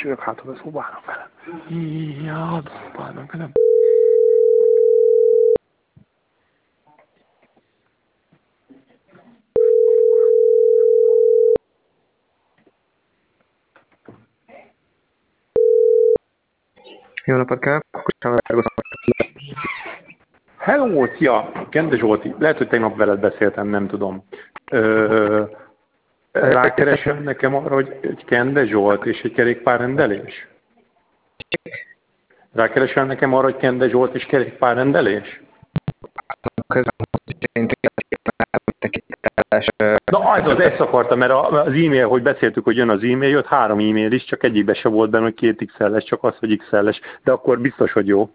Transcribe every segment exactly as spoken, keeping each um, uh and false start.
csők, hát ha szobálnak vele. Ja, szobálnak vele. Jó napot kívánok! Hello, szia! Kende Zsolti. Lehet, hogy tegnap veled beszéltem, nem tudom. Ö, rákeresel nekem arra, hogy egy Kende Zsolt és egy kerékpárrendelés? Rákeresel nekem arra, hogy Kende Zsolt és kerékpárrendelés? Na, az az, ezt akartam, mert az e-mail, hogy beszéltük, hogy jön az e-mail, jött három e-mail is, csak egyikbe se volt benne, hogy két iksz el-es, csak az, hogy iksz el-es. De akkor biztos, hogy jó.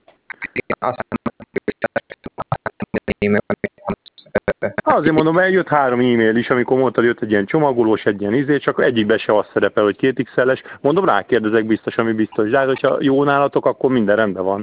Azért mondom, eljött három e-mail is, amikor mondtad, jött egy ilyen csomagolós, egy ilyen izé, csak egyikbe se az szerepel, hogy két iksz el-es. Mondom, rákérdezek biztos, ami biztos. De hát, hogyha jó nálatok, akkor minden rendben van.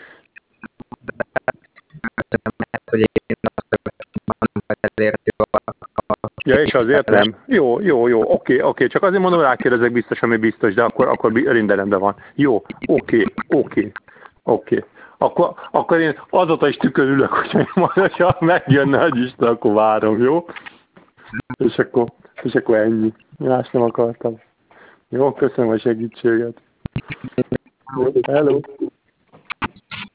Ja, és azért nem. Jó, jó, jó, oké, oké. Csak azért mondom, rákérdezek biztos, ami biztos, de akkor, akkor minden rendben van. Jó, oké, oké, oké. Akkor, akkor én azóta is tükörülök, hogy majd, ha megjönne az Isten, akkor várom, jó? És akkor, és akkor ennyi. Más nem akartam. Jó, köszönöm a segítséget. Hello.